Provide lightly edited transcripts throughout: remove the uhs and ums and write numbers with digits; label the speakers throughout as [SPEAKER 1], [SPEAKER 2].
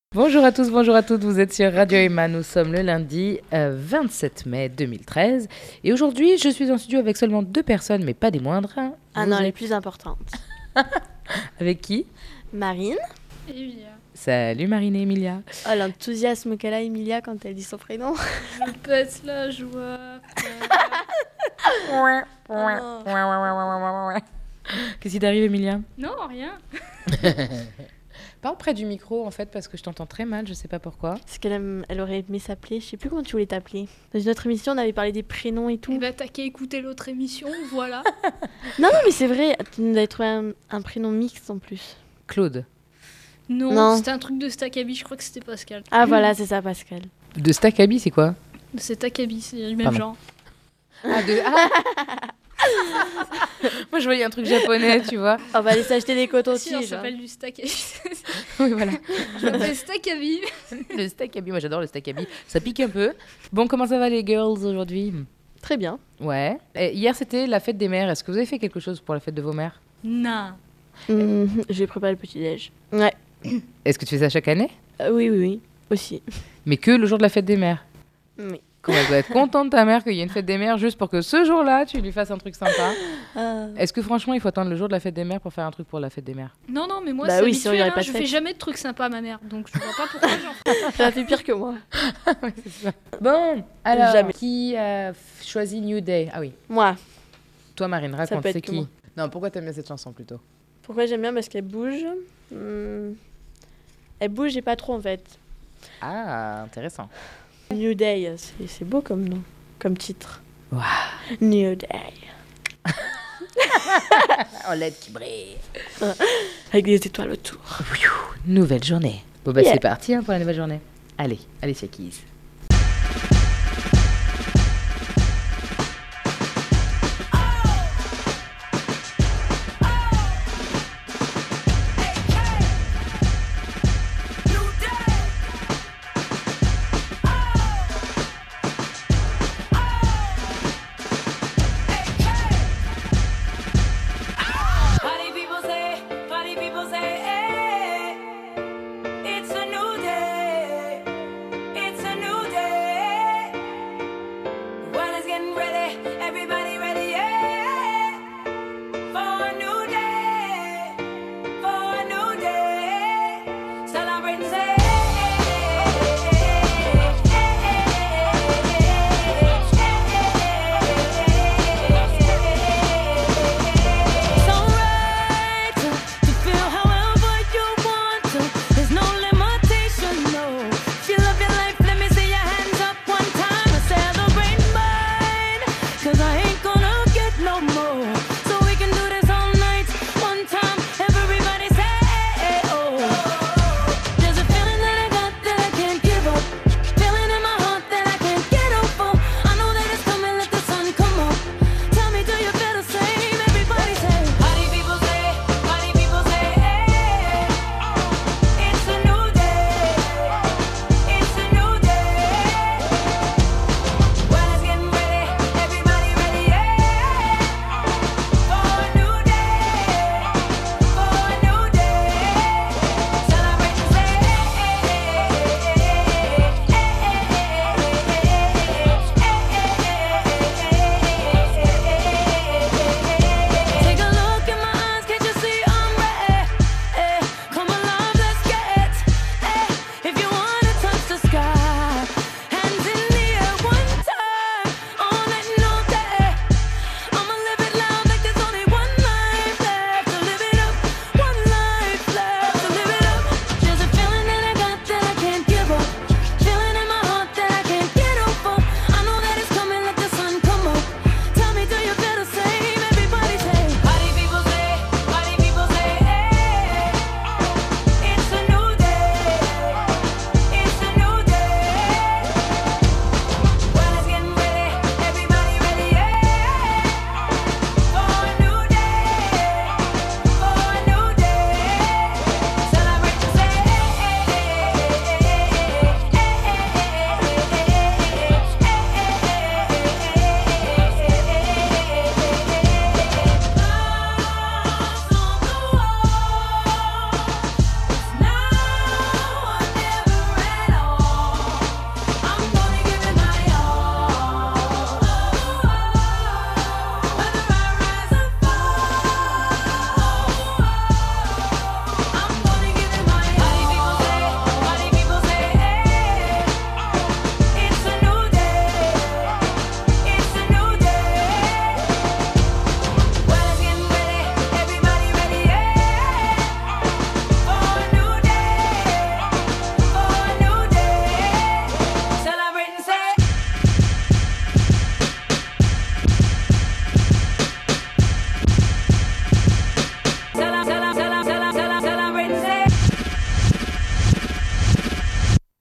[SPEAKER 1] Bonjour à tous, bonjour à toutes, vous êtes sur Radio Emma, nous sommes le lundi 27 mai 2013 et aujourd'hui je suis en studio avec seulement 2 personnes mais pas des moindres.
[SPEAKER 2] Ah non, les plus importantes.
[SPEAKER 1] Avec qui?
[SPEAKER 2] Marine.
[SPEAKER 3] Et Emilia.
[SPEAKER 1] Salut Marine et Emilia.
[SPEAKER 2] Oh, l'enthousiasme qu'elle a, Emilia, quand elle dit son prénom.
[SPEAKER 3] Je pète la joie.
[SPEAKER 1] Qu'est-ce qui t'arrive Emilia?
[SPEAKER 3] Non, rien.
[SPEAKER 1] Parle près du micro en fait parce que je t'entends très mal, je sais pas pourquoi.
[SPEAKER 2] Parce elle aurait aimé s'appeler, je sais plus comment tu voulais t'appeler. Dans une autre émission, on avait parlé des prénoms et tout.
[SPEAKER 3] Eh ben, t'as qu'à écouter l'autre émission, voilà.
[SPEAKER 2] Non, mais c'est vrai, tu nous avais trouvé un prénom mixte en plus.
[SPEAKER 1] Claude.
[SPEAKER 3] Non, c'était un truc de Staccabi, je crois que c'était Pascal.
[SPEAKER 2] Ah voilà, c'est ça, Pascal.
[SPEAKER 1] De Staccabi c'est quoi?
[SPEAKER 3] C'est Staccabi, c'est le même
[SPEAKER 1] Pardon.
[SPEAKER 3] genre.
[SPEAKER 1] Moi je voyais un truc japonais, tu vois.
[SPEAKER 2] On va aller s'acheter des
[SPEAKER 3] Si,
[SPEAKER 2] cotons-tiges.
[SPEAKER 3] on s'appelle du Staccabi.
[SPEAKER 1] Oui voilà.
[SPEAKER 3] Je m'appelle Staccabi.
[SPEAKER 1] Le Staccabi, moi j'adore le Staccabi. Ça pique un peu. Bon, comment ça va les girls aujourd'hui?
[SPEAKER 2] Très bien.
[SPEAKER 1] Ouais. Et hier c'était la fête des mères. Est-ce que vous avez fait quelque chose pour la fête de vos mères?
[SPEAKER 3] Non.
[SPEAKER 2] J'ai préparé le petit-déj. Ouais.
[SPEAKER 1] Est-ce que tu fais ça chaque année?
[SPEAKER 2] Oui, aussi.
[SPEAKER 1] Mais que le jour de la fête des mères?
[SPEAKER 2] Oui.
[SPEAKER 1] Comment elle doit être contente ta mère qu'il y ait une fête des mères juste pour que ce jour-là tu lui fasses un truc sympa. Est-ce que franchement il faut attendre le jour de la fête des mères pour faire un truc pour la fête des mères?
[SPEAKER 3] Non, mais moi,
[SPEAKER 2] Bah
[SPEAKER 3] c'est
[SPEAKER 2] oui, sinon, il y
[SPEAKER 3] habituel,
[SPEAKER 2] aurait pas de
[SPEAKER 3] je fais
[SPEAKER 2] fête.
[SPEAKER 3] jamais de trucs sympas à ma mère. Donc, je vois pas pourquoi j'en ferais.
[SPEAKER 2] Ça a fait pire que moi.
[SPEAKER 1] Bon, alors
[SPEAKER 2] Jamais.
[SPEAKER 1] qui a choisi New Day? Ah oui,
[SPEAKER 2] Moi.
[SPEAKER 1] toi Marine, raconte,
[SPEAKER 2] peut être
[SPEAKER 1] c'est
[SPEAKER 2] que
[SPEAKER 1] qui?
[SPEAKER 2] moi.
[SPEAKER 1] Non, pourquoi t'aimes bien cette chanson plutôt?
[SPEAKER 2] Pourquoi j'aime bien? Parce qu'elle bouge. Elle bouge et pas trop en fait.
[SPEAKER 1] Ah, intéressant.
[SPEAKER 2] New Day, c'est beau comme nom, comme titre.
[SPEAKER 1] Waouh.
[SPEAKER 2] New Day.
[SPEAKER 1] Oh, LED qui brille.
[SPEAKER 2] Avec des étoiles autour.
[SPEAKER 1] Nouvelle journée. Bon bah
[SPEAKER 2] Yeah.
[SPEAKER 1] c'est parti pour la nouvelle journée. Allez, c'est Keys.
[SPEAKER 4] Party people say, hey, it's a new day, it's a new day. The world is getting ready, everybody ready, yeah, for a new day, for a new day. Celebrate and say, it's alright to feel however you want to. There's no limitation, no. If you love your life, let me see your hands up one time and celebrate mine. 'Cause I ain't gonna get no more. So we can do this all night, one time. Everybody say, oh. There's a feeling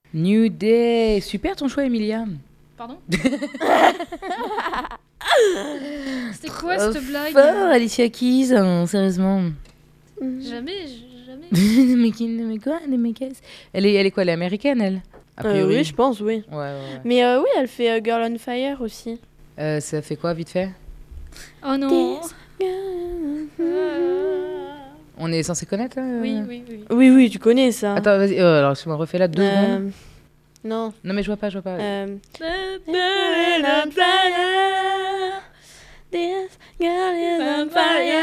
[SPEAKER 1] New Day. Super ton choix, Emilia.
[SPEAKER 3] Pardon C'était quoi cette blague
[SPEAKER 1] Fort, Alicia Keys, sérieusement.
[SPEAKER 3] Jamais.
[SPEAKER 1] mais quoi elle est quoi, elle est américaine, elle A priori.
[SPEAKER 2] Oui, je pense, oui.
[SPEAKER 1] Ouais.
[SPEAKER 2] Mais oui, elle fait Girl on Fire aussi.
[SPEAKER 1] Ça fait quoi, vite fait?
[SPEAKER 3] Oh non.
[SPEAKER 1] On est censé connaître, là
[SPEAKER 3] Oui.
[SPEAKER 2] Oui, tu connais ça.
[SPEAKER 1] Attends, vas-y, alors je me refais là 2 secondes.
[SPEAKER 2] Non.
[SPEAKER 1] Non, mais je vois pas.
[SPEAKER 2] This girl is on fire.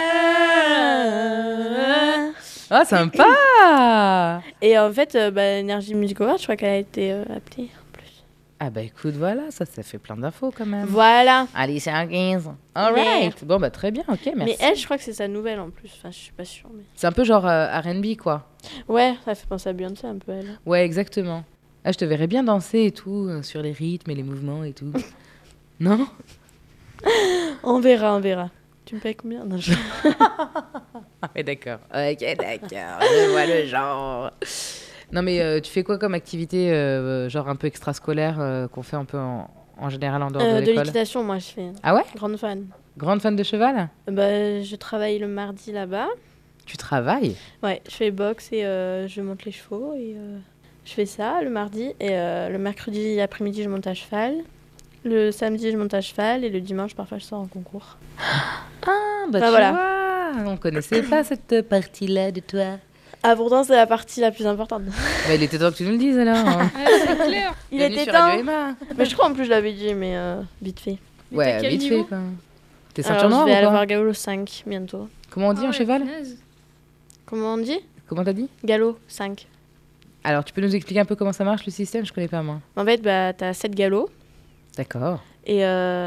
[SPEAKER 1] Ah, sympa.
[SPEAKER 2] Et en fait, Energy Music Award, je crois qu'elle a été appelée en plus.
[SPEAKER 1] Ah bah écoute, voilà, ça fait plein d'infos quand même.
[SPEAKER 2] Voilà.
[SPEAKER 1] Alicia Keys. Alright. Bon, bah très bien, ok, merci.
[SPEAKER 2] Mais elle, je crois que c'est sa nouvelle en plus. Enfin, je suis pas sûre. Mais...
[SPEAKER 1] C'est un peu genre R&B, quoi.
[SPEAKER 2] Ouais, ça fait penser à Beyoncé un peu, elle.
[SPEAKER 1] Ouais, exactement. Ah, je te verrais bien danser et tout, sur les rythmes et les mouvements et tout. Non?
[SPEAKER 2] On verra. Tu me payes combien? Non,
[SPEAKER 1] Ah, mais d'accord. Ok, d'accord. Je vois le genre. Non, mais tu fais quoi comme activité, genre un peu extrascolaire, qu'on fait un peu en général en dehors de
[SPEAKER 2] de
[SPEAKER 1] l'école?
[SPEAKER 2] l'équitation, moi, je fais.
[SPEAKER 1] Ah ouais?
[SPEAKER 2] Grande fan.
[SPEAKER 1] Grande fan de cheval?
[SPEAKER 2] Je travaille le mardi là-bas.
[SPEAKER 1] Tu travailles?
[SPEAKER 2] Ouais, je fais boxe et je monte les chevaux. Et je fais ça le mardi. Et le mercredi après-midi, je monte à cheval. Le samedi, je monte à cheval. Et le dimanche, parfois, je sors en concours.
[SPEAKER 1] Ah, bah
[SPEAKER 2] Enfin,
[SPEAKER 1] tu
[SPEAKER 2] voilà.
[SPEAKER 1] vois, on connaissait pas cette partie-là de toi.
[SPEAKER 2] Ah, pourtant, c'est la partie la plus importante.
[SPEAKER 1] Mais il était temps que tu nous le dises alors.
[SPEAKER 3] Ah, c'est clair.
[SPEAKER 2] Il
[SPEAKER 1] Bienvenue
[SPEAKER 2] était
[SPEAKER 1] sur
[SPEAKER 2] temps.
[SPEAKER 1] Radio Emma.
[SPEAKER 2] Mais je crois en plus, je l'avais dit, mais vite fait.
[SPEAKER 3] Mais
[SPEAKER 1] Ouais,
[SPEAKER 3] t'as quel
[SPEAKER 1] vite
[SPEAKER 3] niveau
[SPEAKER 1] fait quoi. T'es
[SPEAKER 2] Alors,
[SPEAKER 1] ceinture noire
[SPEAKER 2] je vais
[SPEAKER 1] ou
[SPEAKER 2] aller
[SPEAKER 1] quoi?
[SPEAKER 2] voir Gallo 5 bientôt.
[SPEAKER 1] Comment on dit
[SPEAKER 3] Ah
[SPEAKER 1] en
[SPEAKER 3] ouais,
[SPEAKER 1] cheval?
[SPEAKER 3] punaise.
[SPEAKER 2] Comment on dit?
[SPEAKER 1] Comment t'as dit?
[SPEAKER 2] Gallo 5.
[SPEAKER 1] Alors tu peux nous expliquer un peu comment ça marche le système? Je connais pas moi.
[SPEAKER 2] En fait, t'as 7 galops.
[SPEAKER 1] D'accord.
[SPEAKER 2] Et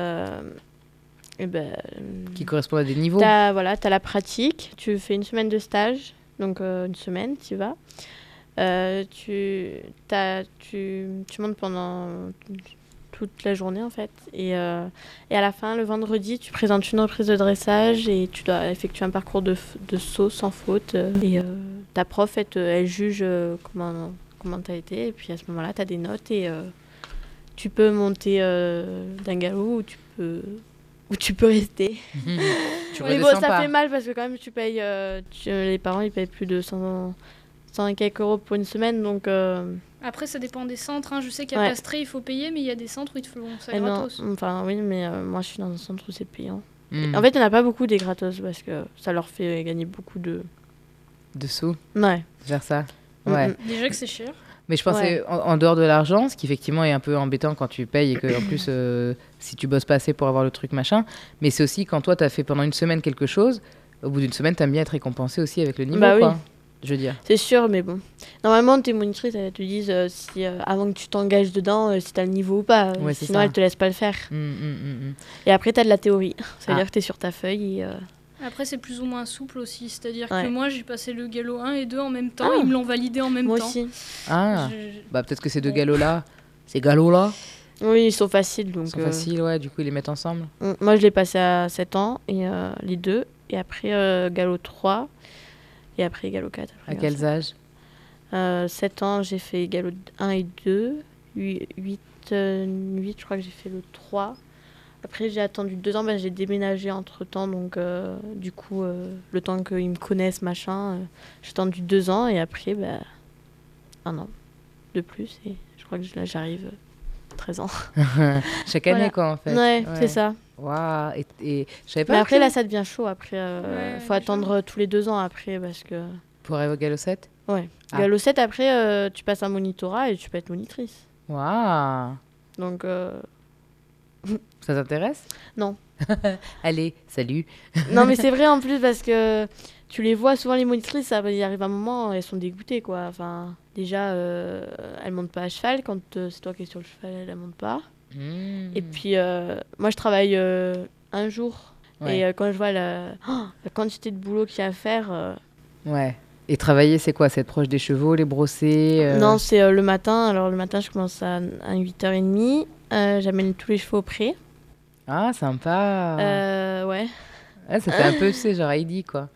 [SPEAKER 1] Qui correspondent à des niveaux.
[SPEAKER 2] t'as la pratique. Tu fais une semaine de stage. Donc, une semaine, tu y vas. Tu montes pendant toute la journée, en fait. Et à la fin, le vendredi, tu présentes une reprise de dressage et tu dois effectuer un parcours de saut sans faute. Et ta prof, elle juge comment t'as été. Et puis, à ce moment-là, t'as des notes et tu peux monter d'un galop ou tu peux rester.
[SPEAKER 1] Tu
[SPEAKER 2] Mais bon,
[SPEAKER 1] redescends
[SPEAKER 2] ça
[SPEAKER 1] pas.
[SPEAKER 2] fait mal parce que quand même, tu payes... les parents, ils payent plus de 100 et quelques euros pour une semaine, donc...
[SPEAKER 3] Après, ça dépend des centres. Hein. Je sais qu'à
[SPEAKER 2] Ouais.
[SPEAKER 3] Pastré, il faut payer, mais il y a des centres où ils te font ça
[SPEAKER 2] non,
[SPEAKER 3] gratos.
[SPEAKER 2] enfin, oui, mais moi, je suis dans un centre où c'est payant.
[SPEAKER 1] Hmm.
[SPEAKER 2] En fait, il n'y en a pas beaucoup des gratos parce que ça leur fait gagner beaucoup de...
[SPEAKER 1] Dessous,
[SPEAKER 2] Ouais.
[SPEAKER 1] vers ça.
[SPEAKER 2] Mm,
[SPEAKER 1] Ouais.
[SPEAKER 2] mm.
[SPEAKER 3] Déjà que c'est cher.
[SPEAKER 1] Mais je pensais en dehors de l'argent, ce qui effectivement est un peu embêtant quand tu payes et que en plus si tu bosses pas assez pour avoir le truc machin, mais c'est aussi quand toi t'as fait pendant une semaine quelque chose, au bout d'une semaine t'aimes bien être récompensé aussi avec le niveau
[SPEAKER 2] Bah oui.
[SPEAKER 1] quoi. Je veux dire.
[SPEAKER 2] C'est sûr, mais bon. Normalement, tes monitrices, elles te disent si, avant que tu t'engages dedans, si t'as le niveau ou pas.
[SPEAKER 1] Ouais, c'est
[SPEAKER 2] Sinon,
[SPEAKER 1] ça.
[SPEAKER 2] elles te laissent pas le faire.
[SPEAKER 1] Mm.
[SPEAKER 2] Et après, t'as de la théorie. Ça veut
[SPEAKER 1] Ah.
[SPEAKER 2] dire que t'es sur ta feuille et...
[SPEAKER 3] Après, c'est plus ou moins souple aussi. C'est-à-dire
[SPEAKER 2] Ouais.
[SPEAKER 3] que moi, j'ai passé le galop 1 et 2 en même temps.
[SPEAKER 2] Ah.
[SPEAKER 3] Ils me l'ont validé en même
[SPEAKER 2] Moi
[SPEAKER 3] temps.
[SPEAKER 2] aussi.
[SPEAKER 1] Ah,
[SPEAKER 3] Je-
[SPEAKER 1] bah peut-être que ces deux
[SPEAKER 3] Bon.
[SPEAKER 1] galops-là, ces galops-là,
[SPEAKER 2] Oui, ils sont faciles, donc...
[SPEAKER 1] sont faciles, ouais, du coup ils les mettent ensemble.
[SPEAKER 2] Moi, je l'ai passé à 7 ans, et les deux. Et après, galop 3. Et après, galop 4.
[SPEAKER 1] À quels âges?
[SPEAKER 2] 7 ans, j'ai fait galop 1 et 2. 8, je crois que j'ai fait le 3. Après, j'ai attendu 2 ans. J'ai déménagé entre-temps. Donc, du coup, le temps qu'ils me connaissent, machin, j'ai attendu 2 ans. Et après, 1 an de plus. Et je crois que là, j'arrive 13 ans.
[SPEAKER 1] Chaque année
[SPEAKER 2] Voilà.
[SPEAKER 1] quoi en fait.
[SPEAKER 2] Ouais, c'est ça.
[SPEAKER 1] Waouh, et je savais pas.
[SPEAKER 2] Mais après,
[SPEAKER 1] que-
[SPEAKER 2] là, ça devient chaud. Après,
[SPEAKER 3] Ouais,
[SPEAKER 2] faut attendre tous les 2 ans après. Parce que...
[SPEAKER 1] Pour arriver au galop 7.
[SPEAKER 2] Ouais.
[SPEAKER 1] Ah.
[SPEAKER 2] Galop 7, après, tu passes un monitorat et tu peux être monitrice.
[SPEAKER 1] Waouh,
[SPEAKER 2] Donc,
[SPEAKER 1] ça t'intéresse?
[SPEAKER 2] Non.
[SPEAKER 1] Allez, salut.
[SPEAKER 2] non, mais c'est vrai en plus parce que tu les vois souvent, les monitrices, il arrive un moment, elles sont dégoûtées, quoi. Enfin, déjà, elles montent pas à cheval. Quand c'est toi qui es sur le cheval, elles montent pas.
[SPEAKER 1] Hmm.
[SPEAKER 2] Et puis, moi, je travaille un jour.
[SPEAKER 1] Ouais.
[SPEAKER 2] Et quand je vois la quantité de boulot qu'il y a à faire...
[SPEAKER 1] Ouais. Et travailler, c'est quoi? C'est être proche des chevaux, les brosser
[SPEAKER 2] Non, c'est le matin. Alors, le matin, je commence à 8h30. J'amène tous les chevaux au pré.
[SPEAKER 1] Ah, sympa.
[SPEAKER 2] Ouais.
[SPEAKER 1] Ouais, ça fait un peu, tu sais, genre Heidi, quoi.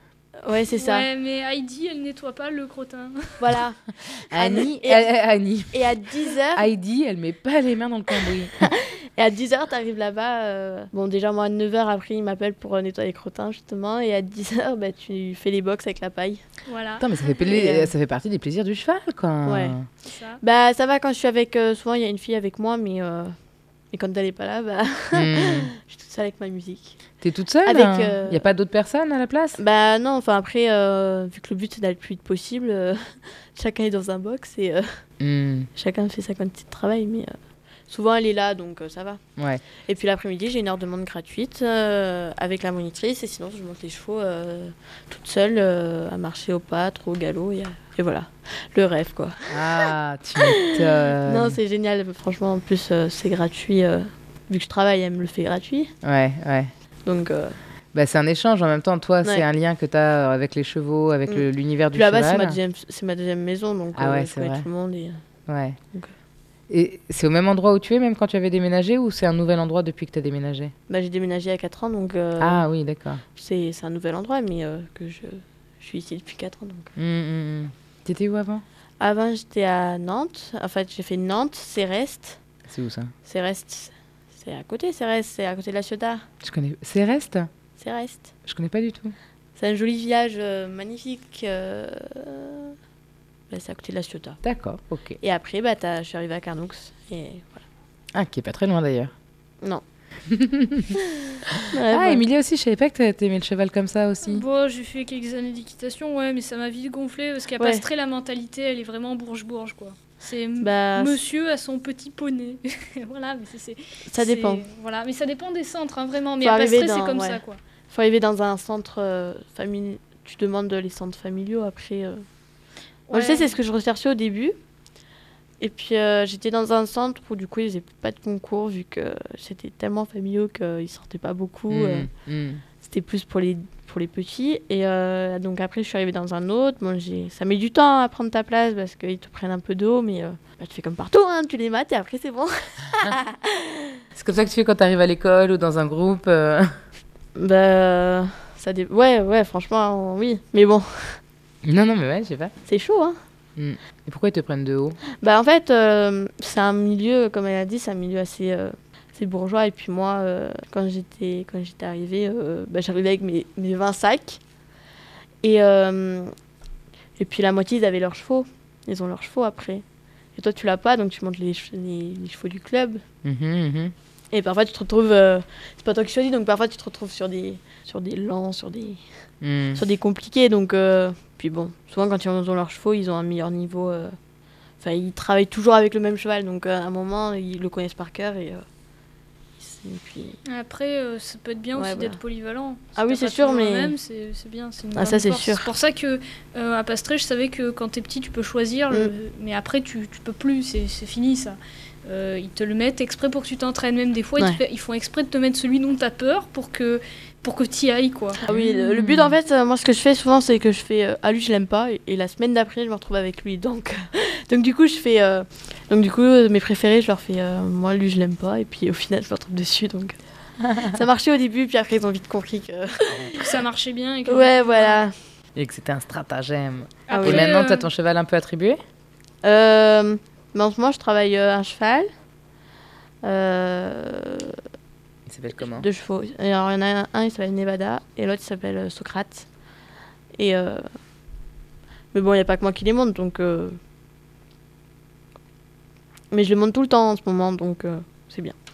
[SPEAKER 2] Ouais, c'est ça.
[SPEAKER 3] Ouais, mais Heidi, elle nettoie pas le crottin.
[SPEAKER 2] Voilà.
[SPEAKER 1] Annie,
[SPEAKER 2] Et-
[SPEAKER 1] Annie.
[SPEAKER 2] Et à 10h,
[SPEAKER 1] Heidi, elle met pas les mains dans le cambouis.
[SPEAKER 2] et à 10h, t'arrives là-bas. Bon, déjà, moi, à 9h, après, il m'appelle pour nettoyer les crottins, justement. Et à 10h, bah, tu fais les box avec la paille.
[SPEAKER 3] Voilà.
[SPEAKER 1] Attends, mais ça fait partie des plaisirs du cheval, quoi.
[SPEAKER 2] Ouais.
[SPEAKER 3] C'est ça.
[SPEAKER 2] Bah, ça va quand je suis avec. Souvent, il y a une fille avec moi, mais quand elle est pas là, bah,
[SPEAKER 1] Hmm.
[SPEAKER 2] je suis toute seule avec ma musique.
[SPEAKER 1] T'es toute seule
[SPEAKER 2] Avec,
[SPEAKER 1] Y a pas d'autres personnes à la place?
[SPEAKER 2] Bah, non, enfin, après, vu que le but, c'est d'aller le plus vite possible, chacun est dans un box et
[SPEAKER 1] Hmm.
[SPEAKER 2] chacun fait sa quantité de travail, mais souvent, elle est là, donc ça va.
[SPEAKER 1] Ouais.
[SPEAKER 2] Et puis l'après-midi, j'ai une heure de monte gratuite avec la monitrice, et sinon, je monte les chevaux toute seule à marcher au pas, trop au galop, et voilà. Le rêve, quoi.
[SPEAKER 1] Ah, tu m'étonnes.
[SPEAKER 2] Non, c'est génial, franchement, en plus, c'est gratuit. Vu que je travaille, elle me le fait gratuit.
[SPEAKER 1] Ouais, ouais.
[SPEAKER 2] Donc,
[SPEAKER 1] Bah, c'est un échange en même temps. Toi, c'est
[SPEAKER 2] Ouais.
[SPEAKER 1] un lien que tu as avec les chevaux, avec l'univers du
[SPEAKER 2] puis là-bas,
[SPEAKER 1] cheval.
[SPEAKER 2] c'est ma deuxième maison, donc
[SPEAKER 1] Ah ouais,
[SPEAKER 2] je
[SPEAKER 1] c'est
[SPEAKER 2] connais
[SPEAKER 1] vrai.
[SPEAKER 2] tout le monde. Et,
[SPEAKER 1] Ouais.
[SPEAKER 2] Donc,
[SPEAKER 1] Et c'est au même endroit où tu es, même quand tu avais déménagé, ou c'est un nouvel endroit depuis que tu as déménagé?
[SPEAKER 2] j'ai déménagé à 4 ans, donc
[SPEAKER 1] Ah oui, d'accord.
[SPEAKER 2] c'est un nouvel endroit, mais que je suis ici depuis 4 ans. Donc.
[SPEAKER 1] T'étais où avant?
[SPEAKER 2] Avant, j'étais à Nantes. En fait, j'ai fait Nantes, Céreste.
[SPEAKER 1] C'est où ça?
[SPEAKER 2] Céreste, c'est à côté, Céreste, c'est à côté de la Ciotat.
[SPEAKER 1] Je connais. Céreste?
[SPEAKER 2] Céreste.
[SPEAKER 1] Je connais pas du tout.
[SPEAKER 2] C'est un joli village magnifique. C'est à côté de la Ciotat.
[SPEAKER 1] D'accord, ok.
[SPEAKER 2] Et après, je suis arrivée à Carnoux. Et
[SPEAKER 1] Ah, qui est pas très loin d'ailleurs.
[SPEAKER 2] voilà. Non.
[SPEAKER 1] Ah, Emilia aussi, je savais pas que t'aimais le cheval comme ça aussi.
[SPEAKER 3] Bon, j'ai fait quelques années d'équitation, ouais, mais ça m'a vite gonflé parce qu'à
[SPEAKER 2] Ouais.
[SPEAKER 3] Pastré, la mentalité, elle est vraiment bourge-bourge, quoi. C'est
[SPEAKER 2] Bah,
[SPEAKER 3] monsieur à son petit poney. Voilà, mais
[SPEAKER 2] ça dépend.
[SPEAKER 3] Voilà, mais ça dépend des centres, hein, vraiment. Mais
[SPEAKER 2] Faut
[SPEAKER 3] à Pastré,
[SPEAKER 2] arriver
[SPEAKER 3] c'est
[SPEAKER 2] dans-
[SPEAKER 3] comme
[SPEAKER 2] ouais.
[SPEAKER 3] ça, quoi.
[SPEAKER 2] Faut arriver dans un centre familial. Tu demandes les centres familiaux après. Moi, je sais, c'est ce que je recherchais au début. Et puis, j'étais dans un centre où, du coup, ils faisaient pas de concours, vu que c'était tellement familiaux qu'ils sortaient pas beaucoup. C'était plus pour les petits. Et donc, après, je suis arrivée dans un autre. Bon, ça met du temps à prendre ta place parce qu'ils te prennent un peu de haut, mais tu fais comme partout, hein, tu les mates et après, c'est bon.
[SPEAKER 1] C'est comme ça que tu fais quand t'arrives à l'école ou dans un groupe.
[SPEAKER 2] Bah, ouais, franchement, oui. Mais bon,
[SPEAKER 1] Non, non, mais ouais, je sais pas.
[SPEAKER 2] c'est chaud, hein.
[SPEAKER 1] Et pourquoi ils te prennent de haut?
[SPEAKER 2] Bah, en fait, c'est un milieu, comme elle a dit, c'est un milieu assez bourgeois. Et puis moi, quand j'étais arrivée, j'arrivais avec mes 20 sacs. Et puis la moitié, ils avaient leurs chevaux. Ils ont leurs chevaux après. Et toi, tu l'as pas, donc tu montes les chevaux du club. Et parfois, tu te retrouves... c'est pas toi qui choisis, donc parfois, tu te retrouves sur des lents, sur des compliqués. Donc, puis bon, souvent, quand ils ont leurs chevaux, ils ont un meilleur niveau. Enfin, ils travaillent toujours avec le même cheval. Donc, à un moment, ils le connaissent par cœur. Et puis...
[SPEAKER 3] Après, ça peut être bien
[SPEAKER 2] Ouais,
[SPEAKER 3] aussi
[SPEAKER 2] voilà.
[SPEAKER 3] d'être polyvalent.
[SPEAKER 2] Ah oui,
[SPEAKER 3] t'as
[SPEAKER 2] c'est
[SPEAKER 3] pas
[SPEAKER 2] sûr,
[SPEAKER 3] toujours le
[SPEAKER 2] mais-
[SPEAKER 3] même, c'est bien, c'est une
[SPEAKER 2] Ah, ça,
[SPEAKER 3] grande
[SPEAKER 2] c'est
[SPEAKER 3] force.
[SPEAKER 2] sûr.
[SPEAKER 3] C'est pour ça que à Pastré, je savais que quand t'es petit, tu peux choisir, mais après, tu peux plus, c'est fini ça. Ils te le mettent exprès pour que tu t'entraînes. Même des fois, ils font exprès de te mettre celui dont t'as peur pour que t'y ailles, quoi.
[SPEAKER 2] Ah oui, le but, en fait, moi, ce que je fais souvent, c'est que je fais lui, je l'aime pas. Et la semaine d'après, je me retrouve avec lui. Donc du coup, mes préférés, je leur fais moi, lui, je l'aime pas. Et puis au final, je me retrouve dessus. Donc ça marchait au début, puis après, ils ont vite compris que.
[SPEAKER 3] Que ça marchait bien. Et que...
[SPEAKER 2] Ouais, voilà.
[SPEAKER 1] Et que c'était un stratagème.
[SPEAKER 3] Après,
[SPEAKER 1] Et maintenant, t'as ton cheval un peu attribué?
[SPEAKER 2] Mais en ce moment, je travaille un cheval.
[SPEAKER 1] Il s'appelle comment?
[SPEAKER 2] 2 chevaux. Et alors, il y en a un, il s'appelle Nevada, et l'autre, il s'appelle Socrate. Et mais bon, il n'y a pas que moi qui les monte, donc. Mais je les monte tout le temps en ce moment, donc c'est bien.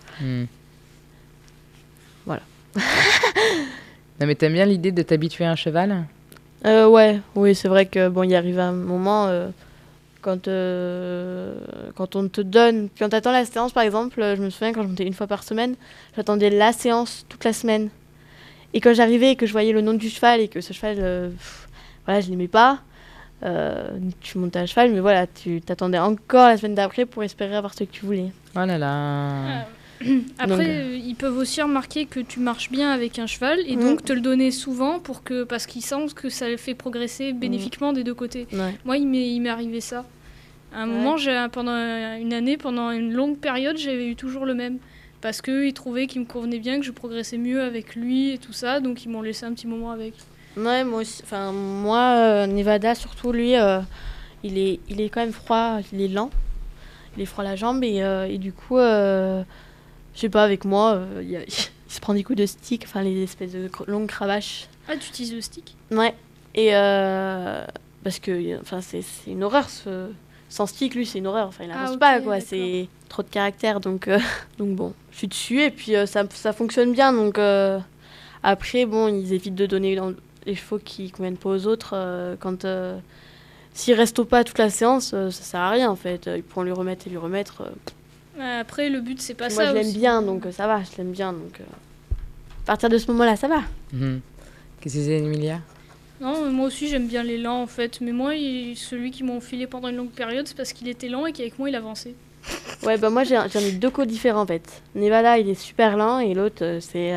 [SPEAKER 2] Voilà.
[SPEAKER 1] Non, mais t'aimes bien l'idée de t'habituer à un cheval?
[SPEAKER 2] Oui, c'est vrai que bon, il arrive un moment quand on te donne, quand t'attends la séance par exemple, je me souviens quand je montais une fois par semaine, j'attendais la séance toute la semaine. Et quand j'arrivais et que je voyais le nom du cheval et que ce cheval, voilà, je l'aimais pas, tu montais à cheval, mais voilà, tu t'attendais encore la semaine d'après pour espérer avoir ce que tu voulais.
[SPEAKER 1] Oh là là.
[SPEAKER 3] Après,
[SPEAKER 2] Donc,
[SPEAKER 3] ils peuvent aussi remarquer que tu marches bien avec un cheval et donc te le donner souvent parce qu'ils sentent que ça le fait progresser bénéfiquement des deux côtés.
[SPEAKER 2] Ouais.
[SPEAKER 3] Moi, il m'est arrivé ça. À un moment, pendant une année, pendant une longue période, j'avais eu toujours le même. Parce qu'ils trouvaient qu'il me convenait bien, que je progressais mieux avec lui et tout ça, donc ils m'ont laissé un petit moment avec.
[SPEAKER 2] Ouais, moi aussi. Enfin, Nevada, surtout, lui, il est quand même froid, il est lent. Il est froid à la jambe et du coup, je sais pas, avec moi, il se prend des coups de stick, enfin, les espèces de longues cravaches.
[SPEAKER 3] Ah, tu utilises le stick?
[SPEAKER 2] Ouais. Et parce que, enfin, c'est une horreur, sans stick, lui, c'est une horreur. Enfin, il avance
[SPEAKER 3] ok,
[SPEAKER 2] pas, quoi.
[SPEAKER 3] d'accord.
[SPEAKER 2] C'est trop de caractère, donc bon, je suis dessus et puis ça fonctionne bien, donc après, bon, ils évitent de donner les chevaux qui conviennent pas aux autres quand s'ils restent au pas toute la séance, ça sert à rien en fait. Ils pourront lui remettre et lui remettre.
[SPEAKER 3] Après, le but, c'est pas
[SPEAKER 2] Moi,
[SPEAKER 3] ça
[SPEAKER 2] je l'aime
[SPEAKER 3] aussi.
[SPEAKER 2] bien, donc ça va, je l'aime bien, donc à partir de ce moment-là, ça va.
[SPEAKER 1] Mhm. Qu'est-ce que c'est, Emilia?
[SPEAKER 3] Non, moi aussi, j'aime bien les lents, en fait. Mais moi, celui qui m'a enfilé pendant une longue période, c'est parce qu'il était lent et qu'avec moi, il avançait.
[SPEAKER 2] Ouais, bah moi j'en ai deux codes différents en fait. Nevada, il est super lent et l'autre, c'est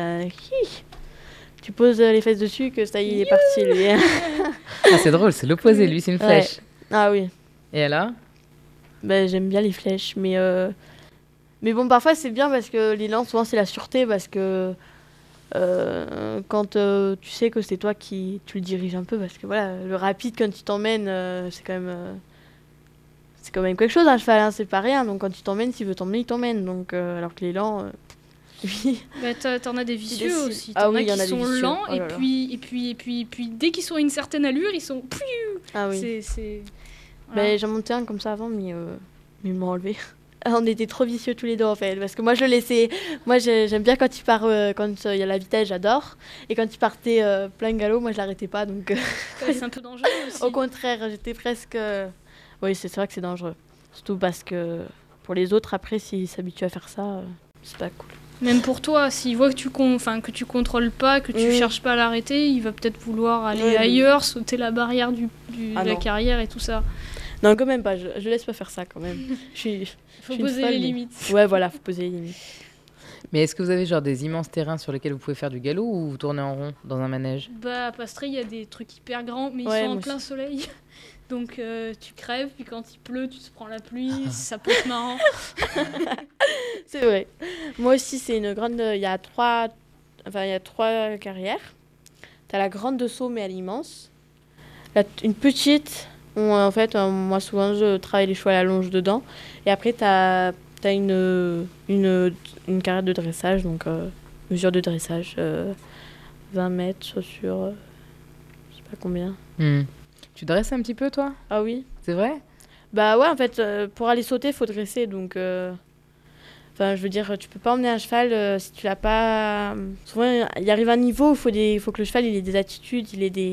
[SPEAKER 2] tu poses les fesses dessus que ça y est, il est parti lui.
[SPEAKER 1] Ah, c'est drôle, c'est l'opposé, lui, c'est une
[SPEAKER 2] Ouais.
[SPEAKER 1] flèche.
[SPEAKER 2] Ah oui.
[SPEAKER 1] Et alors?
[SPEAKER 2] Bah, j'aime bien les flèches, mais bon, parfois c'est bien parce que les lents, souvent c'est la sûreté parce que quand tu sais que c'est toi qui tu le diriges un peu, parce que voilà, le rapide quand tu t'emmènes, c'est quand même quelque chose un cheval, hein, c'est pas rien. Donc quand tu t'emmènes, s'il veut t'emmener, il t'emmène. Donc alors que les lents, oui.
[SPEAKER 3] Bah, t'en as des vicieux
[SPEAKER 2] décide.
[SPEAKER 3] aussi.
[SPEAKER 2] Ah
[SPEAKER 3] T'en
[SPEAKER 2] oui,
[SPEAKER 3] as
[SPEAKER 2] il y en
[SPEAKER 3] qui
[SPEAKER 2] a des
[SPEAKER 3] sont
[SPEAKER 2] vicieux.
[SPEAKER 3] lents
[SPEAKER 2] Oh là là.
[SPEAKER 3] et puis dès qu'ils sont à une certaine allure, ils sont...
[SPEAKER 2] Ah oui.
[SPEAKER 3] C'est...
[SPEAKER 2] Bah,
[SPEAKER 3] Voilà.
[SPEAKER 2] j'en montais un comme ça avant, mais ils m'ont enlevé. On était trop vicieux tous les deux en fait, parce que moi je le laissais. Moi j'aime bien quand il part, quand il y a la vitesse, j'adore. Et quand il partait plein galop, moi je l'arrêtais pas. Donc
[SPEAKER 3] Ouais, c'est un peu dangereux aussi.
[SPEAKER 2] au contraire, j'étais presque. Oui, c'est vrai que c'est dangereux. Surtout parce que pour les autres, après, s'ils s'habituent à faire ça, c'est pas cool.
[SPEAKER 3] Même pour toi, s'il voit que que tu contrôles pas, que tu cherches pas à l'arrêter, il va peut-être vouloir aller
[SPEAKER 2] Ouais,
[SPEAKER 3] ailleurs, sauter la barrière de
[SPEAKER 2] Ah
[SPEAKER 3] la
[SPEAKER 2] non.
[SPEAKER 3] carrière et tout ça.
[SPEAKER 2] Non, quand même pas, je laisse pas faire ça quand même.
[SPEAKER 3] Il faut
[SPEAKER 2] Je suis une
[SPEAKER 3] poser
[SPEAKER 2] folle,
[SPEAKER 3] les
[SPEAKER 2] mais-
[SPEAKER 3] limites.
[SPEAKER 2] Ouais, voilà, faut poser les limites.
[SPEAKER 1] Mais est-ce que vous avez genre des immenses terrains sur lesquels vous pouvez faire du galop ou vous tournez en rond dans un manège?
[SPEAKER 3] Bah, à Pastré, il y a des trucs hyper grands, mais ils
[SPEAKER 2] Ouais,
[SPEAKER 3] sont en
[SPEAKER 2] moi
[SPEAKER 3] plein
[SPEAKER 2] aussi.
[SPEAKER 3] soleil. Donc tu crèves, puis quand il pleut, tu te prends la pluie, ça peut être marrant.
[SPEAKER 2] C'est vrai. Moi aussi, c'est une grande. Il y a trois carrières. T'as la grande de saut, mais elle est immense. Une petite, où en fait, moi souvent, je travaille les chevaux à la longe dedans. Et après, t'as une carrière de dressage, donc mesure de dressage, 20 mètres sur je sais pas combien.
[SPEAKER 1] Hmm. Tu dresses un petit peu, toi?
[SPEAKER 2] Ah oui.
[SPEAKER 1] C'est vrai?
[SPEAKER 2] Bah ouais, en fait, pour aller sauter, il faut dresser. Donc, enfin, je veux dire, tu peux pas emmener un cheval si tu l'as pas. Souvent, il arrive un niveau où il faut que le cheval il ait des attitudes,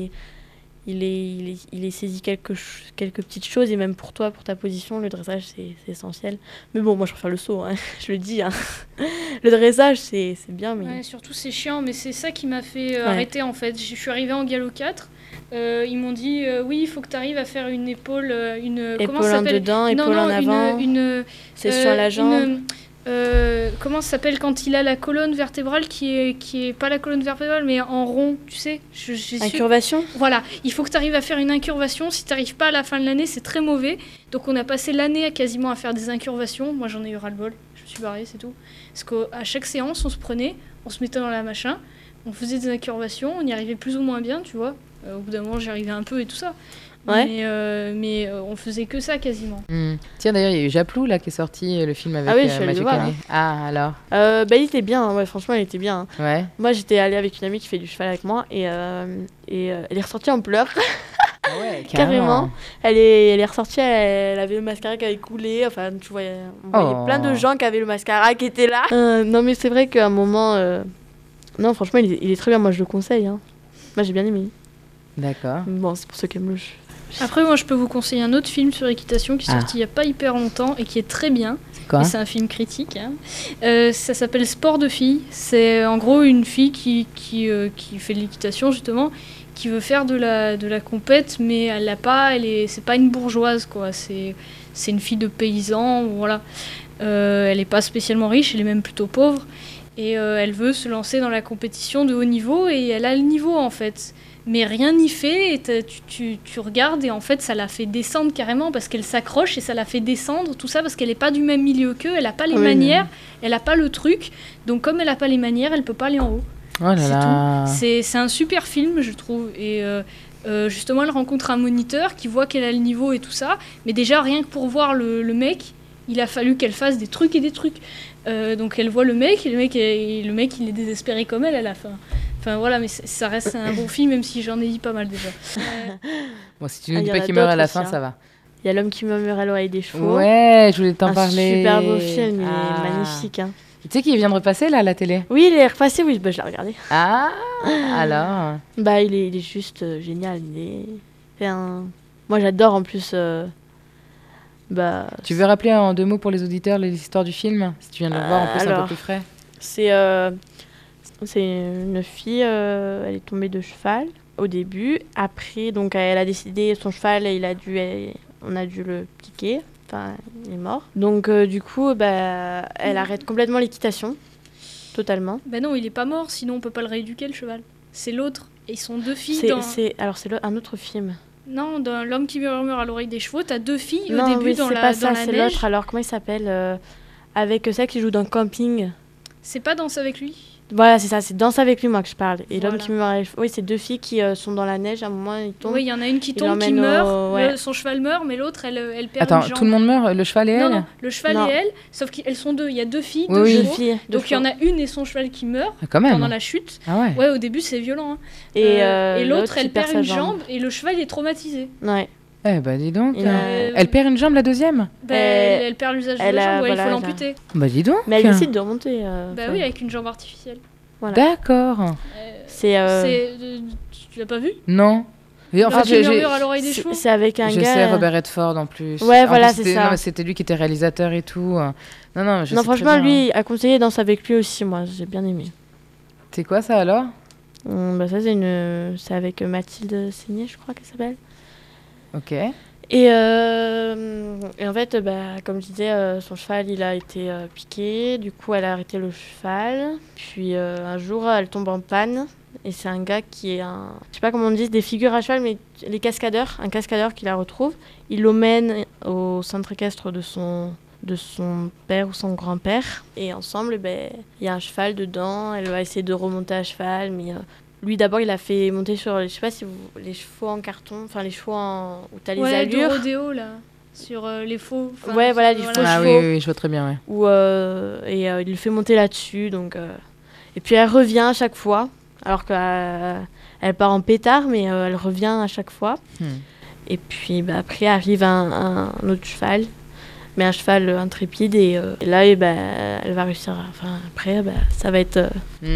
[SPEAKER 2] il ait saisi quelques petites choses. Et même pour toi, pour ta position, le dressage, c'est essentiel. Mais bon, moi, je préfère le saut, hein, je le dis. Hein. Le dressage, c'est bien, mais.
[SPEAKER 3] Ouais, surtout c'est chiant, mais c'est ça qui m'a fait arrêter en fait. Je suis arrivée en galop 4, ils m'ont dit oui, il faut que tu arrives à faire une épaule, comment
[SPEAKER 2] Épaule
[SPEAKER 3] ça
[SPEAKER 2] en
[SPEAKER 3] s'appelle?
[SPEAKER 2] dedans, épaule en avant. C'est sur la jambe.
[SPEAKER 3] Comment ça s'appelle quand il a la colonne vertébrale qui est pas la colonne vertébrale mais en rond, tu sais?
[SPEAKER 2] Incurvation.
[SPEAKER 3] Voilà, il faut que tu arrives à faire une incurvation. Si tu n'arrives pas à la fin de l'année, c'est très mauvais. Donc on a passé l'année quasiment à faire des incurvations. Moi j'en ai eu ras-le-bol, je me suis barrée, c'est tout. Parce qu'à chaque séance, on se prenait, on se mettait dans la machin, on faisait des incurvations, on y arrivait plus ou moins bien, tu vois. Au bout d'un moment, j'y arrivais un peu et tout ça.
[SPEAKER 2] Ouais.
[SPEAKER 3] Mais on faisait que ça quasiment.
[SPEAKER 1] Hmm. Tiens, d'ailleurs, il y a eu Japlou là qui est sorti, le film avec
[SPEAKER 2] Ah oui, je suis allée
[SPEAKER 1] Magic
[SPEAKER 2] le voir,
[SPEAKER 1] Annie. Ah, alors?
[SPEAKER 2] Bah, il était bien, hein, ouais, franchement, il était bien. Hein.
[SPEAKER 1] Ouais.
[SPEAKER 2] Moi, j'étais allée avec une amie qui fait du cheval avec moi et elle est ressortie en pleurs,
[SPEAKER 1] Ah ouais,
[SPEAKER 2] carrément. Elle est ressortie, elle avait le mascara qui avait coulé. Enfin, tu voyais, on voyait
[SPEAKER 1] Oh.
[SPEAKER 2] plein de gens qui avaient le mascara qui étaient là. Non, mais c'est vrai qu'à un moment. Non, franchement, il est très bien. Moi, je le conseille. Hein. Moi, j'ai bien aimé.
[SPEAKER 1] D'accord.
[SPEAKER 2] Bon, c'est pour ceux qui aiment le jeu.
[SPEAKER 3] Après, moi, je peux vous conseiller un autre film sur équitation qui est sorti il n'y a pas hyper longtemps et qui est très bien.
[SPEAKER 1] C'est quoi?
[SPEAKER 3] Et c'est un film critique. Hein. Ça s'appelle Sport de filles. C'est en gros une fille qui fait de l'équitation, justement, qui veut faire de la compète, mais elle l'a pas. C'est pas une bourgeoise, quoi. C'est une fille de paysan, voilà. Elle n'est pas spécialement riche, elle est même plutôt pauvre. Et elle veut se lancer dans la compétition de haut niveau et elle a le niveau, en fait. Mais rien n'y fait, et tu regardes et en fait ça la fait descendre carrément parce qu'elle s'accroche et ça la fait descendre, tout ça parce qu'elle n'est pas du même milieu qu'eux, elle n'a pas les
[SPEAKER 2] Oui,
[SPEAKER 3] manières, elle n'a pas le truc, donc comme elle n'a pas les manières, elle peut pas aller en haut.
[SPEAKER 1] Oh là
[SPEAKER 3] C'est
[SPEAKER 1] là.
[SPEAKER 3] C'est un super film, je trouve. Et justement, elle rencontre un moniteur qui voit qu'elle a le niveau et tout ça. Mais déjà, rien que pour voir le mec, il a fallu qu'elle fasse des trucs et des trucs. Donc elle voit le mec, et le mec il est désespéré comme elle à la fin. Enfin voilà, mais ça reste un bon film, même si j'en ai dit pas mal déjà.
[SPEAKER 1] Bon, si tu nous
[SPEAKER 2] il
[SPEAKER 1] dis
[SPEAKER 2] y en
[SPEAKER 1] pas
[SPEAKER 2] a
[SPEAKER 1] qu'il meurt à la
[SPEAKER 2] d'autres
[SPEAKER 1] fin,
[SPEAKER 2] aussi,
[SPEAKER 1] ça va.
[SPEAKER 2] Il y a L'homme qui murmure à l'oreille des chevaux.
[SPEAKER 1] Ouais, je voulais t'en
[SPEAKER 2] un
[SPEAKER 1] parler.
[SPEAKER 2] super beau film, il
[SPEAKER 1] Ah.
[SPEAKER 2] est magnifique. Hein.
[SPEAKER 1] Tu sais qu'il vient de repasser là à la télé?
[SPEAKER 2] Oui, il est repassé, oui, bah, je l'ai regardé.
[SPEAKER 1] Ah, alors.
[SPEAKER 2] Bah, il est juste génial. Moi, j'adore en plus. Bah,
[SPEAKER 1] Tu veux rappeler en 2 mots pour les auditeurs l'histoire du film? Si tu viens de le voir, en plus, un peu
[SPEAKER 2] alors.
[SPEAKER 1] plus frais.
[SPEAKER 2] C'est une fille, elle est tombée de cheval au début. Après, donc, elle a décidé, son cheval, on a dû le piquer. Enfin, il est mort. Donc, du coup, bah, elle arrête complètement l'équitation. Totalement.
[SPEAKER 3] Ben non, il est pas mort, sinon on peut pas le rééduquer le cheval. C'est l'autre. Et ils sont 2 filles
[SPEAKER 2] Alors, c'est un autre film.
[SPEAKER 3] Non, dans L'homme qui murmure à l'oreille des chevaux, t'as 2 filles
[SPEAKER 2] Non,
[SPEAKER 3] au début
[SPEAKER 2] oui,
[SPEAKER 3] dans
[SPEAKER 2] c'est
[SPEAKER 3] la
[SPEAKER 2] pas ça,
[SPEAKER 3] dans la
[SPEAKER 2] c'est
[SPEAKER 3] neige.
[SPEAKER 2] l'autre. Alors, comment il s'appelle avec celle qui joue dans Camping.
[SPEAKER 3] C'est pas Danse avec lui.
[SPEAKER 2] Voilà, c'est ça, c'est Danse avec lui, moi, que je parle. Et
[SPEAKER 3] Voilà.
[SPEAKER 2] L'homme qui meurt. Oui, c'est 2 filles qui sont dans la neige. À un moment, ils tombent.
[SPEAKER 3] Oui, il y en a une qui
[SPEAKER 2] Il
[SPEAKER 3] tombe, qui
[SPEAKER 2] l'emmène
[SPEAKER 3] meurt.
[SPEAKER 2] ouais.
[SPEAKER 3] Son cheval meurt, mais l'autre, elle perd
[SPEAKER 1] Attends,
[SPEAKER 3] une jambe.
[SPEAKER 1] tout le monde meurt? Le cheval et
[SPEAKER 3] Non,
[SPEAKER 1] elle?
[SPEAKER 3] non, le cheval
[SPEAKER 2] Non.
[SPEAKER 3] et elle, sauf qu'elles sont 2. Il y a 2 filles,
[SPEAKER 1] Oui,
[SPEAKER 3] 2
[SPEAKER 1] oui.
[SPEAKER 2] Deux
[SPEAKER 3] chevaux.
[SPEAKER 2] filles.
[SPEAKER 3] Donc il y en a une et son cheval qui meurt
[SPEAKER 1] Ah, quand même.
[SPEAKER 3] pendant la chute.
[SPEAKER 1] Ah ouais.
[SPEAKER 3] Ouais, au début, c'est violent. Hein.
[SPEAKER 2] Et
[SPEAKER 3] l'autre,
[SPEAKER 2] il
[SPEAKER 3] elle perd
[SPEAKER 2] sa
[SPEAKER 3] une jambe et le cheval il est traumatisé.
[SPEAKER 2] Ouais.
[SPEAKER 1] Eh bah dis donc.
[SPEAKER 2] Il a-
[SPEAKER 1] Elle perd une jambe, la deuxième?
[SPEAKER 3] Bah,
[SPEAKER 2] Euh,
[SPEAKER 3] elle perd l'usage de
[SPEAKER 2] elle
[SPEAKER 3] la
[SPEAKER 2] a-
[SPEAKER 3] jambe, ouais,
[SPEAKER 2] voilà,
[SPEAKER 3] il faut
[SPEAKER 2] elle a-
[SPEAKER 3] l'amputer.
[SPEAKER 1] Bah dis donc.
[SPEAKER 2] Mais elle décide de remonter.
[SPEAKER 3] Bah oui, avec une jambe artificielle.
[SPEAKER 2] voilà.
[SPEAKER 1] D'accord.
[SPEAKER 2] C'est
[SPEAKER 3] Tu l'as pas vu?
[SPEAKER 1] Non. Et
[SPEAKER 3] L'homme qui
[SPEAKER 1] j'ai-
[SPEAKER 3] murmure à l'oreille des chevaux.
[SPEAKER 2] c'est avec un
[SPEAKER 1] je
[SPEAKER 2] gars.
[SPEAKER 1] sais, Robert Redford en plus.
[SPEAKER 2] Ouais,
[SPEAKER 1] En
[SPEAKER 2] voilà,
[SPEAKER 1] plus,
[SPEAKER 2] c'est
[SPEAKER 1] c'était-
[SPEAKER 2] ça.
[SPEAKER 1] non, mais c'était lui qui était réalisateur et tout. Non, non, je
[SPEAKER 2] Non,
[SPEAKER 1] sais très
[SPEAKER 2] franchement,
[SPEAKER 1] bien.
[SPEAKER 2] lui a conseillé Danse avec lui aussi, moi, j'ai bien aimé.
[SPEAKER 1] C'est quoi ça alors?
[SPEAKER 2] Bah, ça, c'est avec Mathilde Seigné, je crois qu'elle s'appelle.
[SPEAKER 1] Ok.
[SPEAKER 2] Et en fait, bah, comme je disais, son cheval, il a été piqué. Du coup, elle a arrêté le cheval. Puis un jour, elle tombe en panne. Et c'est un gars qui est je sais pas comment on dit, des figures à cheval, mais les cascadeurs, un cascadeur qui la retrouve. Il l'emmène au centre équestre de son père ou son grand-père. Et ensemble, ben, il y a un cheval dedans. Elle va essayer de remonter à cheval, mais lui d'abord, il a fait monter sur, je sais pas si les chevaux en carton, enfin les chevaux où t'as les
[SPEAKER 3] Ouais,
[SPEAKER 2] allures.
[SPEAKER 3] de rodéo là, sur les faux. enfin,
[SPEAKER 2] Ouais, voilà, les faux
[SPEAKER 1] Ah
[SPEAKER 2] chevaux.
[SPEAKER 1] oui, oui, oui, je vois très bien, ouais.
[SPEAKER 2] Il le fait monter là-dessus. Donc, et puis elle revient à chaque fois, alors qu'elle part en pétard, mais elle revient à chaque fois. Et puis bah, après arrive un autre cheval, mais un cheval intrépide. Et là, elle va réussir. Enfin, après, bah, ça va être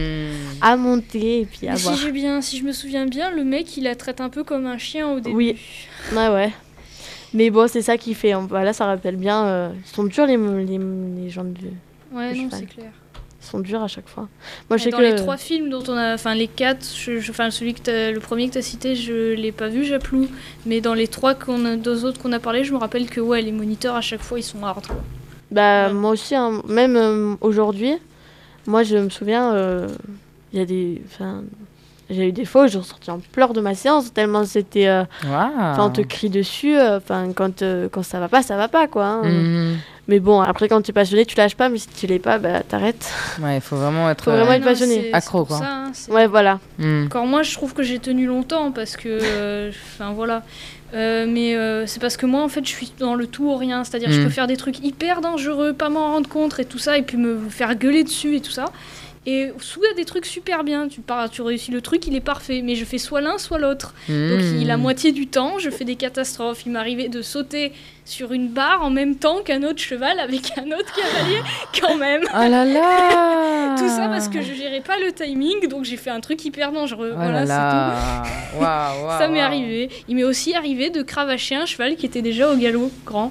[SPEAKER 2] à monter et puis à
[SPEAKER 3] Mais
[SPEAKER 2] voir.
[SPEAKER 3] si je me souviens bien, le mec il la traite un peu comme un chien au début.
[SPEAKER 2] Oui. Ouais. Mais bon, c'est ça qui fait. Voilà, ça rappelle bien. Ils sont durs, les gens du.
[SPEAKER 3] Ouais,
[SPEAKER 2] Le
[SPEAKER 3] non,
[SPEAKER 2] cheval.
[SPEAKER 3] c'est clair.
[SPEAKER 2] Ils sont durs à chaque fois. Moi, je sais
[SPEAKER 3] Dans
[SPEAKER 2] que.
[SPEAKER 3] les 3 films dont on a, enfin les 4, enfin le premier que tu as cité, je l'ai pas vu, Japlou, mais dans les 2 autres qu'on a parlé, je me rappelle que ouais, les moniteurs à chaque fois ils sont hard quoi.
[SPEAKER 2] Bah,
[SPEAKER 3] Ouais.
[SPEAKER 2] moi aussi, hein, même aujourd'hui, moi, je me souviens, il y a j'ai eu des fois où je ressortais en pleurs de ma séance, tellement c'était. Enfin, on te crie dessus, quand ça va pas, quoi. Hein.
[SPEAKER 1] Mhm.
[SPEAKER 2] Mais bon, après, quand tu es passionné, tu lâches pas, mais si tu l'es pas, bah, t'arrêtes.
[SPEAKER 1] Ouais, il faut vraiment être.
[SPEAKER 2] Faut vraiment
[SPEAKER 3] Ouais,
[SPEAKER 2] être
[SPEAKER 3] non,
[SPEAKER 2] passionné.
[SPEAKER 3] c'est
[SPEAKER 1] Accro,
[SPEAKER 3] pour
[SPEAKER 1] quoi.
[SPEAKER 3] ça, hein, c'est-
[SPEAKER 2] Ouais, voilà.
[SPEAKER 3] Encore moi, je trouve que j'ai tenu longtemps parce que, enfin voilà. Mais c'est parce que moi, en fait, je suis dans le tout ou rien. C'est-à-dire, je peux faire des trucs hyper dangereux, pas m'en rendre compte et tout ça, et puis me faire gueuler dessus et tout ça. Et soudain, des trucs super bien. Tu réussis le truc, il est parfait. Mais je fais soit l'un, soit l'autre. Donc, la moitié du temps, je fais des catastrophes. Il m'arrivait de sauter sur une barre en même temps qu'un autre cheval avec un autre cavalier, quand même.
[SPEAKER 1] Oh là là.
[SPEAKER 3] Tout ça parce que je gérais pas le timing, donc j'ai fait un truc hyper dangereux.
[SPEAKER 1] Oh
[SPEAKER 3] Voilà,
[SPEAKER 1] là là.
[SPEAKER 3] c'est tout.
[SPEAKER 1] Waouh,
[SPEAKER 3] Ça m'est arrivé. Il m'est aussi arrivé de cravacher un cheval qui était déjà au galop, grand.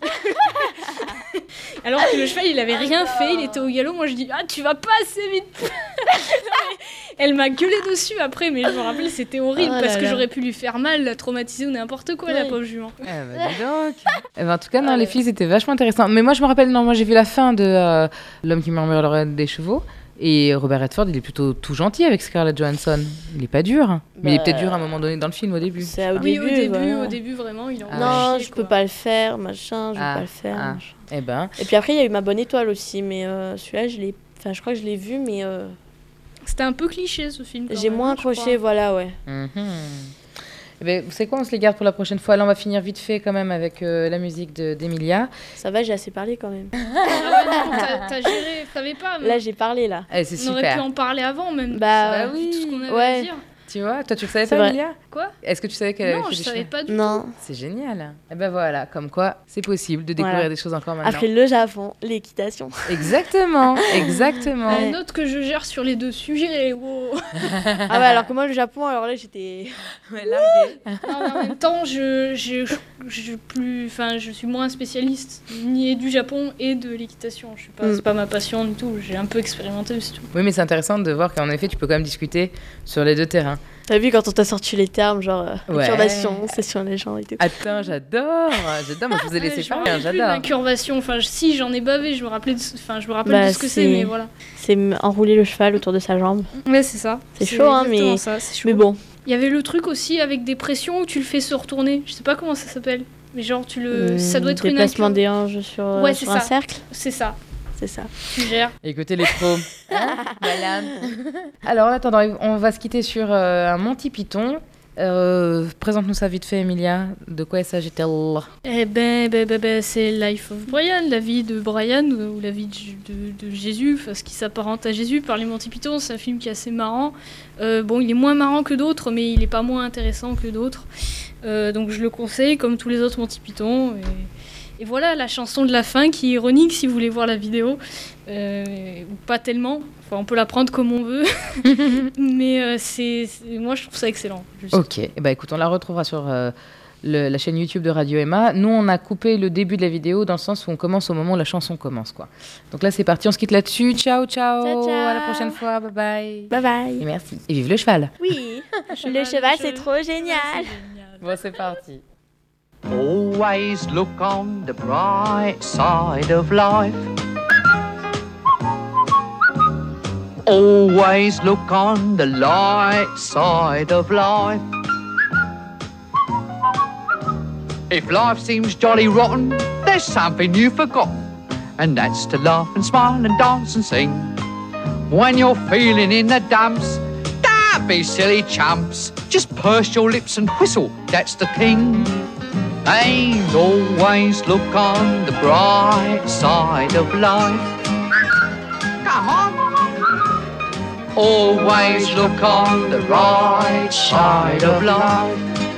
[SPEAKER 3] Alors que le cheval, il avait rien fait, il était au galop. Moi, je dis ah, tu vas pas assez vite. Elle m'a gueulé dessus après, mais je me rappelle, c'était horrible
[SPEAKER 2] Oh
[SPEAKER 3] parce
[SPEAKER 2] là
[SPEAKER 3] que
[SPEAKER 2] là.
[SPEAKER 3] j'aurais pu lui faire mal, la traumatiser ou n'importe quoi, la
[SPEAKER 2] Ouais.
[SPEAKER 3] pauvre jument.
[SPEAKER 1] Eh ben, dis donc. Eh ben, en tout cas, non, les filles, c'était vachement intéressant. Mais moi, je me rappelle, non, moi, j'ai vu la fin de L'homme qui murmure à l'oreille des chevaux. Et Robert Redford, il est plutôt tout gentil avec Scarlett Johansson. Il est pas dur. Mais il est
[SPEAKER 2] Bah,
[SPEAKER 1] peut-être dur à un moment donné dans le film, au début.
[SPEAKER 2] C'est au
[SPEAKER 3] Oui,
[SPEAKER 2] début. voilà.
[SPEAKER 3] au début, vraiment, il en
[SPEAKER 1] Ah
[SPEAKER 2] Non,
[SPEAKER 3] chier,
[SPEAKER 2] je peux
[SPEAKER 3] quoi.
[SPEAKER 2] pas le faire, machin, je peux
[SPEAKER 1] Ah,
[SPEAKER 2] pas le faire.
[SPEAKER 1] ah.
[SPEAKER 2] machin.
[SPEAKER 1] Eh ben,
[SPEAKER 2] Et puis après, il y a eu Ma Bonne Étoile aussi, mais celui-là, je crois que je l'ai vu, mais
[SPEAKER 3] C'était un peu cliché ce film.
[SPEAKER 2] J'ai moins accroché, voilà, ouais.
[SPEAKER 1] Eh ben, vous savez quoi, on se les garde pour la prochaine fois. Là, on va finir vite fait quand même avec la musique d'Emilia.
[SPEAKER 2] Ça va, j'ai assez parlé quand même.
[SPEAKER 3] T'as géré, t'avais pas.
[SPEAKER 2] Là, j'ai parlé, là.
[SPEAKER 1] Eh, c'est
[SPEAKER 3] On aurait pu
[SPEAKER 1] super.
[SPEAKER 3] en parler avant même.
[SPEAKER 1] Bah oui.
[SPEAKER 3] Tout ce qu'on avait
[SPEAKER 2] Ouais.
[SPEAKER 3] à dire.
[SPEAKER 1] Tu vois, toi, tu le savais
[SPEAKER 2] C'est
[SPEAKER 1] pas,
[SPEAKER 2] vrai.
[SPEAKER 1] Emilia?
[SPEAKER 3] Quoi?
[SPEAKER 1] Est-ce que tu savais qu'elle avait
[SPEAKER 3] Non,
[SPEAKER 1] fait
[SPEAKER 3] je
[SPEAKER 1] des
[SPEAKER 3] savais
[SPEAKER 1] cheveux
[SPEAKER 3] pas du tout.
[SPEAKER 2] Non.
[SPEAKER 1] C'est génial. Et ben voilà, comme quoi, c'est possible de découvrir
[SPEAKER 2] Voilà.
[SPEAKER 1] des choses encore maintenant.
[SPEAKER 2] Après le Japon, l'équitation.
[SPEAKER 1] Exactement, exactement.
[SPEAKER 2] Ouais.
[SPEAKER 3] Note que je gère sur les deux sujets. Wow.
[SPEAKER 2] Ah ouais, alors que moi, le Japon, alors là, j'étais...
[SPEAKER 1] Ouais, largué.
[SPEAKER 3] Non, mais en même temps, je suis moins spécialiste ni du Japon et de l'équitation. Je suis pas, c'est pas ma passion du tout. J'ai un peu expérimenté, c'est tout.
[SPEAKER 1] Oui, mais c'est intéressant de voir qu'en effet, tu peux quand même discuter sur les deux terrains.
[SPEAKER 2] T'as vu quand on t'a sorti les termes, genre
[SPEAKER 1] Ouais.
[SPEAKER 2] incurvation, session légende et tout.
[SPEAKER 1] Attends, j'adore. Moi, je vous ai laissé
[SPEAKER 3] je me
[SPEAKER 1] faire,
[SPEAKER 3] rappelle plus de
[SPEAKER 1] j'adore.
[SPEAKER 3] l'incurvation. Enfin, si j'en ai bavé, je me rappelle de ce que c'est,
[SPEAKER 2] c'est-
[SPEAKER 3] mais voilà.
[SPEAKER 2] C'est enrouler le cheval autour de sa jambe.
[SPEAKER 3] Ouais, c'est ça.
[SPEAKER 2] C'est chaud, hein,
[SPEAKER 3] exactement
[SPEAKER 2] mais-
[SPEAKER 3] ça, c'est chaud.
[SPEAKER 2] Mais bon,
[SPEAKER 3] Il y avait le truc aussi avec des pressions où tu le fais se retourner. Je sais pas comment ça s'appelle. Mais genre, ça doit être une
[SPEAKER 2] déplacement
[SPEAKER 3] incur-
[SPEAKER 2] des hanches sur,
[SPEAKER 3] Ouais,
[SPEAKER 2] sur
[SPEAKER 3] c'est
[SPEAKER 2] un
[SPEAKER 3] ça.
[SPEAKER 2] cercle.
[SPEAKER 3] C'est ça.
[SPEAKER 2] C'est ça.
[SPEAKER 3] Tu gères.
[SPEAKER 1] Écoutez les pros. Hein, voilà. Alors, en attendant, on va se quitter sur un Monty Python. Présente-nous ça vite fait, Emilia. De quoi s'agit-elle?
[SPEAKER 3] Eh ben, c'est Life of Brian, la vie de Brian, ou la vie de Jésus, enfin, ce qui s'apparente à Jésus par les Monty Python. C'est un film qui est assez marrant. Bon, il est moins marrant que d'autres, mais il est pas moins intéressant que d'autres. Donc je le conseille, comme tous les autres Monty Python. Et voilà, la chanson de la fin qui est ironique si vous voulez voir la vidéo. Ou pas tellement. Enfin, on peut la prendre comme on veut. Mais moi, je trouve ça excellent. Juste.
[SPEAKER 1] Ok, eh ben, écoute, on la retrouvera sur la chaîne YouTube de Radio Emma. Nous, on a coupé le début de la vidéo dans le sens où on commence au moment où la chanson commence, quoi. Donc là, c'est parti, on se quitte là-dessus. Ciao, ciao.
[SPEAKER 2] Ciao, ciao.
[SPEAKER 1] À la prochaine fois. Bye bye.
[SPEAKER 2] Bye bye.
[SPEAKER 1] Et merci. Et vive le cheval.
[SPEAKER 2] Oui, le cheval, c'est trop génial.
[SPEAKER 1] Bon, c'est parti.
[SPEAKER 5] Always look on the bright side of life. Always look on the light side of life. If life seems jolly rotten, there's something you've forgotten, and that's to laugh and smile and dance and sing. When you're feeling in the dumps, don't be silly chumps. Just purse your lips and whistle, that's the thing. And always look on the bright side of life. Come on. Always look on the right side of life.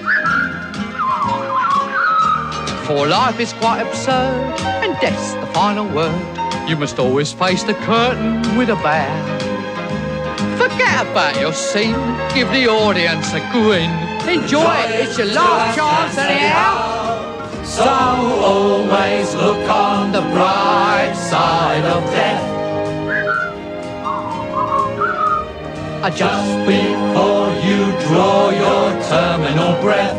[SPEAKER 5] For life is quite absurd, and death's the final word. You must always face the curtain with a bow. Forget about your sin, give the audience a grin. Enjoy it, it's your last chance anyhow. So always look on the bright side of death. Just before you draw your terminal breath.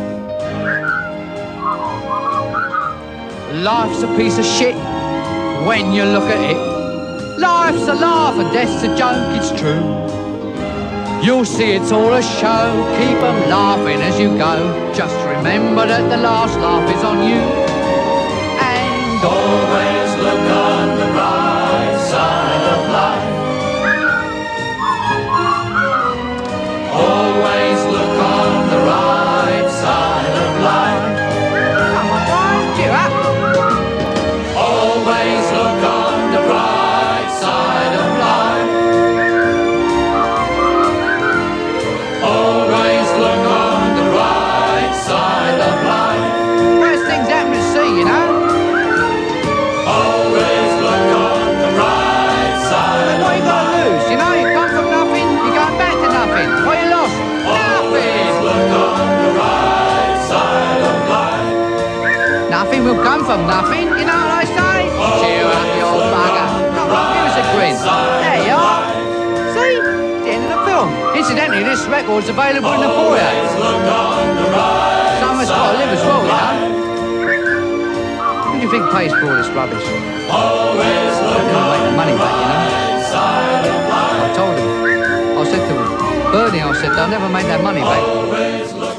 [SPEAKER 5] Life's a piece of shit when you look at it. Life's a laugh and death's a joke, it's true. You'll see it's all a show, keep 'em laughing as you go. Just remember that the last laugh is on you. And always look on the bright side of life. Always look on the right side of life. Come on, Brian, cheer up. Always look on the right side of life. Always look on the right side of life. Best things happen to see, you know. Always look on the right side. What you got to lose? You know, you come from nothing, you're going back to nothing. What you lost? Nothing. Look on the right side of life. Nothing will come from nothing, you know what I say? Cheer up, you old bugger. Come on, give us a grin. There you are. See? The end of the film. Incidentally, this record's available in the foyer. Someone's got to live as well, you know. Who do you think pays for all this rubbish? Always look on make the money back, you know. I told him. I said to him, Bernie, I said, they'll never make that money back.